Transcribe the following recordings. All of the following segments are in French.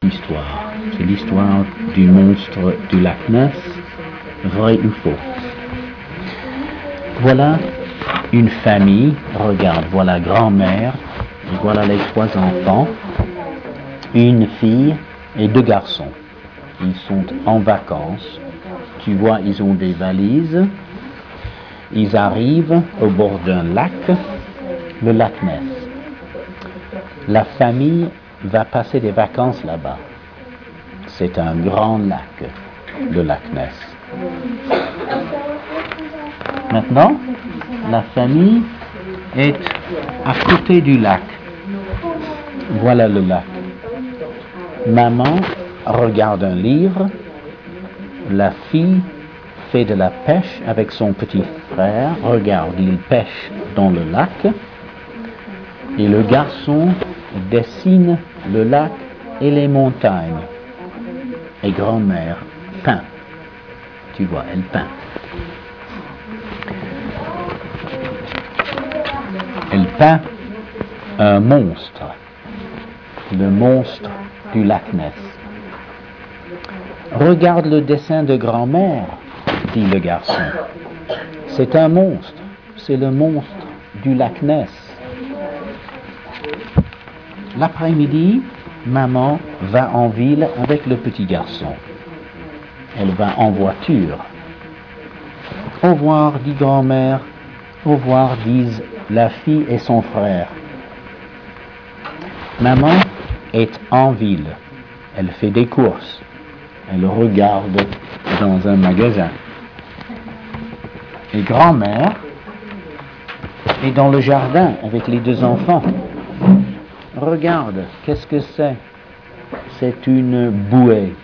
Histoire. C'est l'histoire du monstre du lac Ness, vrai ou faux. Voilà une famille, regarde, voilà grand-mère, et voilà les 3 enfants, une fille et 2 garçons. Ils sont en vacances, tu vois, ils ont des valises, ils arrivent au bord d'un lac, le lac Ness. La famille va passer des vacances là-bas. C'est un grand lac, le lac Ness. Maintenant, la famille est à côté du lac. Voilà le lac. Maman regarde un livre. La fille fait de la pêche avec son petit frère. Regarde, il pêche dans le lac. Et le garçon dessine le lac et les montagnes. Et grand-mère peint. Tu vois, elle peint. Elle peint un monstre. Le monstre du lac Ness. Regarde le dessin de grand-mère, dit le garçon. C'est un monstre. C'est le monstre du lac Ness. L'après-midi, maman va en ville avec le petit garçon. Elle va en voiture. Au revoir, dit grand-mère. Au revoir, disent la fille et son frère. Maman est en ville. Elle fait des courses. Elle regarde dans un magasin. Et grand-mère est dans le jardin avec les 2 enfants. Regarde, qu'est-ce que c'est? C'est une bouée.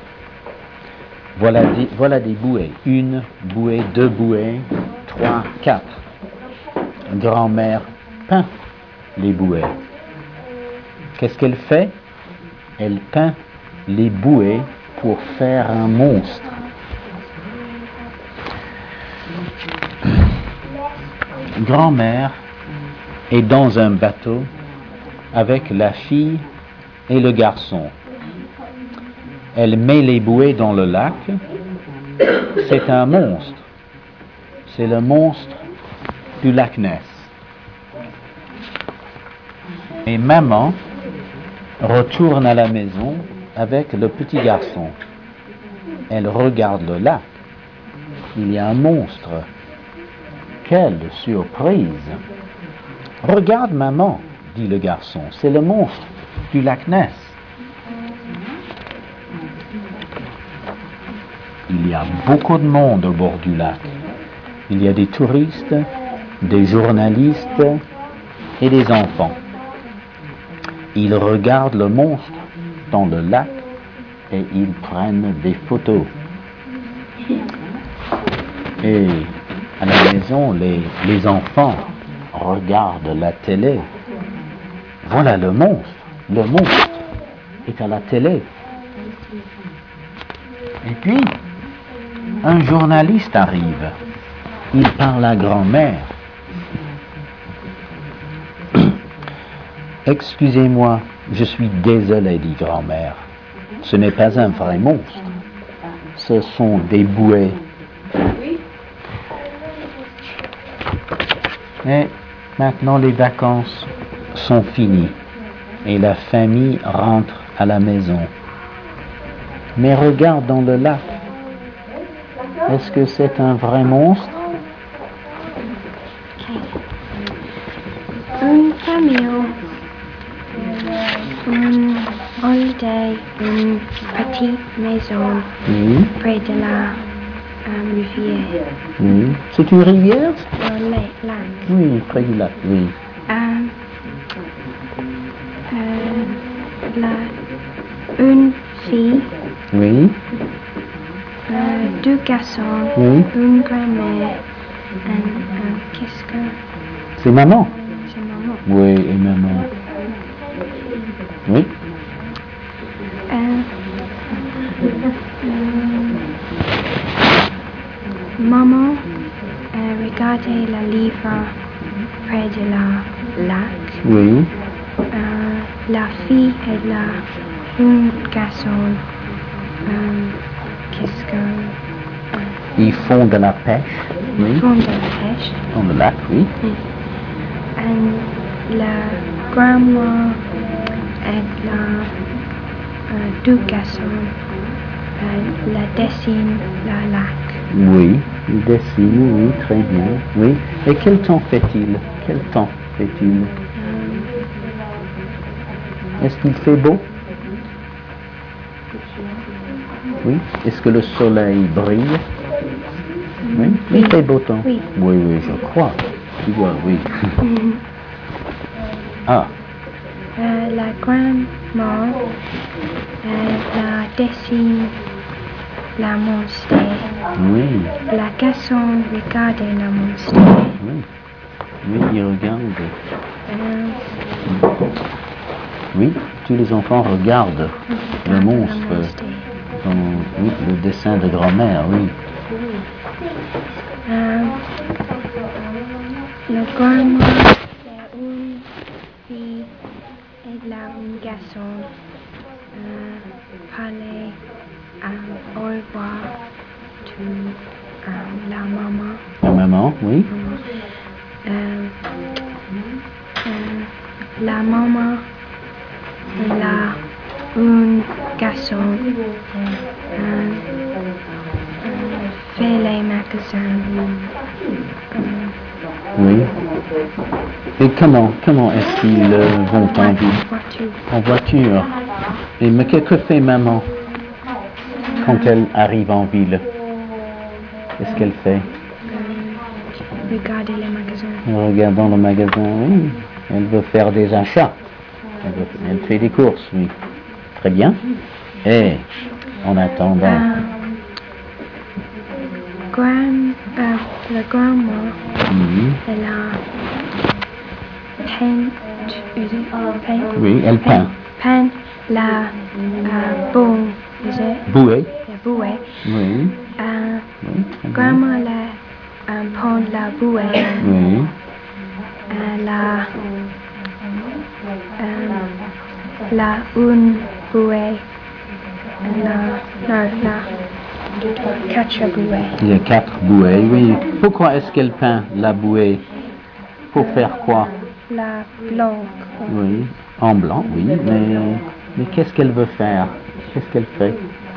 Voilà des bouées. 1 bouée, 2 bouées, 3, 4. Grand-mère peint les bouées. Qu'est-ce qu'elle fait? Elle peint les bouées pour faire un monstre. Grand-mère est dans un bateau avec la fille et le garçon. Elle met les bouées dans le lac. C'est un monstre. C'est le monstre du lac Ness. Et maman retourne à la maison avec le petit garçon. Elle regarde le lac. Il y a un monstre. Quelle surprise! Regarde, maman, dit le garçon. C'est le monstre du lac Ness. Il y a beaucoup de monde au bord du lac. Il y a des touristes, des journalistes et des enfants. Ils regardent le monstre dans le lac et ils prennent des photos. Et à la maison, les enfants regardent la télé. Voilà le monstre. Le monstre est à la télé. Et puis, un journaliste arrive. Il parle à grand-mère. Excusez-moi, je suis désolé, dit grand-mère. Ce n'est pas un vrai monstre. Ce sont des bouées. Et maintenant, les vacances sont finies et la famille rentre à la maison. Mais regarde dans le lac. Est-ce que c'est un vrai monstre? Une famille, un holiday, une petite maison près de la rivière. Oui. C'est une rivière? Lac. Oui, près du lac, oui. Une fille, Oui. 2 garçons, Oui. une grand-mère, qu'est-ce que... C'est maman? C'est maman. Oui, et maman. Oui. Maman regardait le livre près de la lac. Oui. La fille est là un garçon. Qu'est-ce que... Ils font de la pêche, oui, font de la pêche. dans le lac, oui. Et la grand-mère et deux garçons la dessine le lac. Oui, il dessine, oui, très bien, oui. Et quel temps fait-il? Quel temps fait-il? Est-ce qu'il fait beau? Oui. Est-ce que le soleil brille? Oui. Il fait beau temps? Oui. Oui, oui, je crois. Tu vois, oui. Ah, La grand-mère la dessine la monstre. oui, La garçon regarde la monstre. oui. Oui, il regarde. Euh, Oui, tous les enfants regardent le regarde monstre la monstre. dans oui, le dessin de grand-mère, oui. Le grand-mère c'est une fille et là un garçon parler au revoir to la maman. La maman, oui. La maman elle a un garçon fait les magasins. Oui. Et comment est-ce qu'ils vont en ville? Voiture. En voiture. Et mais qu'est-ce que fait maman quand elle arrive en ville? Qu'est-ce qu'elle fait? Regarder les magasins. En regardant le magasin, oui. Elle veut faire des achats. Elle fait des courses, oui. Très bien. Et en attendant, La grand-mère, oui, elle a peint, oui, elle peint. peint la boue, Bouée, la bouée. oui, oui, très bien. Grand-mère la peint la bouée. Oui, La une bouée. Quatre bouées. il y a 4 bouées, oui. Pourquoi est-ce qu'elle peint la bouée? Pour faire quoi? La blanche. Oui, en blanc, oui, mais qu'est-ce qu'elle veut faire? Qu'est-ce qu'elle fait?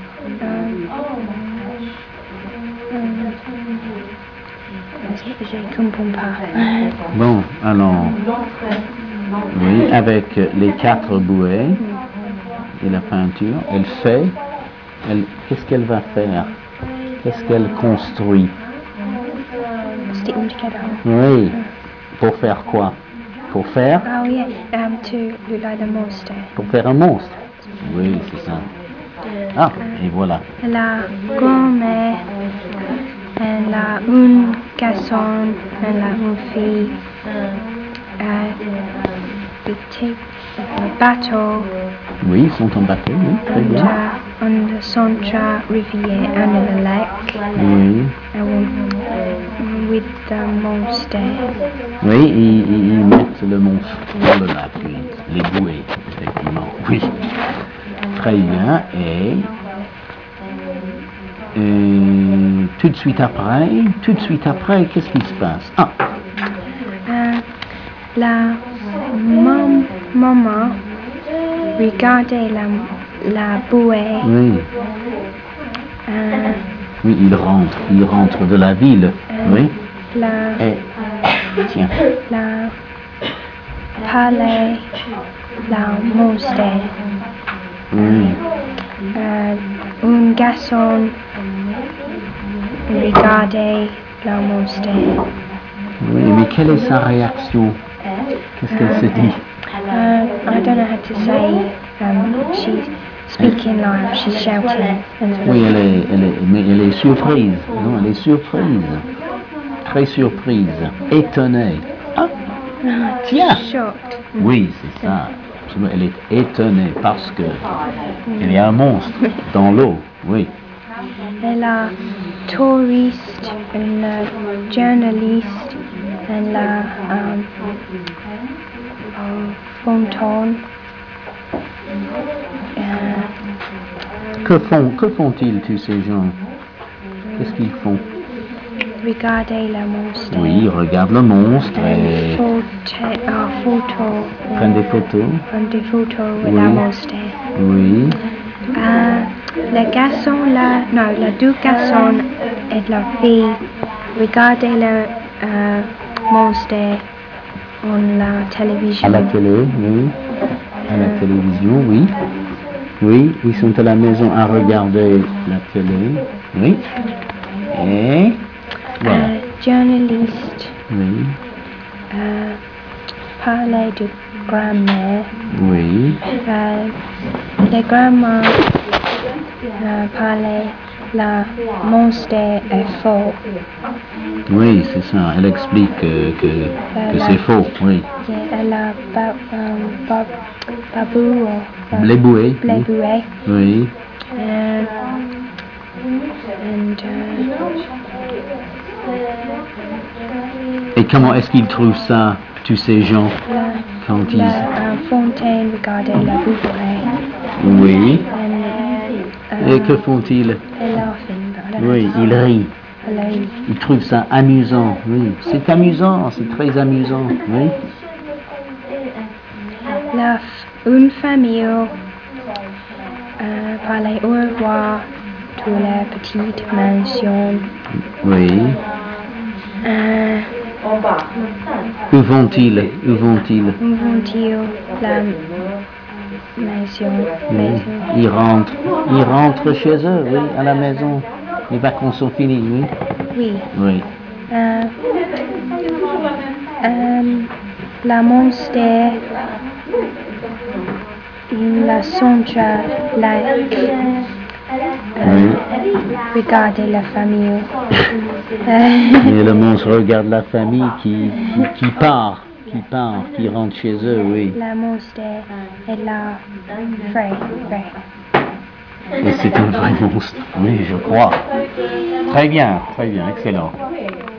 Je comprends pas. Bon, alors, oui, avec les 4 bouées et la peinture, qu'est-ce qu'elle va faire? Qu'est-ce qu'elle construit? Stick them together. Oui, pour faire quoi? Pour faire? Oh yeah, to look like the monster. Pour faire un monstre. Oui, c'est ça. Ah, et voilà. La grand-mère, elle a un garçon, elle a une fille. Le bateau Oui, ils sont en bateau, oui, très bien. on the Central Riviera under the lake. Oui, With the monster. oui, ils mettent le monstre dans le lac, oui. Les bouées, effectivement, oui. Très bien, et tout de suite après, qu'est-ce qui se passe? Ah, La maman regardait la bouée. oui. Oui, il rentre de la ville, oui. Et, tiens, La palais, la monstre. oui, Un garçon regardait la monstre. oui, mais quelle est sa réaction? Qu'est-ce qu'elle se dit? I don't know how to say. She's speaking loud. She's shouting. Oui, mais elle est surprise, non, elle est surprise, très surprise, étonnée. Ah, tiens! Shocked. Oui, c'est ça. Elle est étonnée parce que il y a un monstre dans l'eau, oui. Elle a touriste, une journaliste, elle a fontaine, Que font-ils tous ces gens? Qu'est-ce qu'ils font? Regardez le monstre. Oui, ils regardent le monstre et prennent des photos. Prendre des photos de Oui. la monstre. Oui, Le garçon là, non, les deux garçons et la fille, regardez le monstre en la télévision. à la télé, oui. À la télévision, oui. Oui, ils sont à la maison à regarder la télé. Oui. Et voilà. Journaliste Oui, parlait de grand-mère. oui, La grand-mère parlait la monstre est faux. oui, c'est ça. Elle explique que c'est faux, oui. Elle a babou Bléboué. bléboué. Oui. Et comment est-ce qu'ils trouvent ça, tous ces gens, quand ils... La fontaine regardait la boucle. Oui. Et que font-ils? Oui, ils rient. Ils trouvent ça amusant, oui. C'est amusant, c'est très amusant, oui. Une famille parlait au revoir de la petite mansion. Oui. Où vont-ils? Où vont-ils? Où vont-ils? La maison. Oui. Ils rentrent chez eux, oui, à la maison. Les vacances sont finies, oui. Oui. Oui. La monstre, la sonja, regardez la famille. Et le monstre regarde la famille qui rentre chez eux, oui. La monstre est là, vrai. Et c'est un vrai monstre, oui, je crois. Très bien, excellent.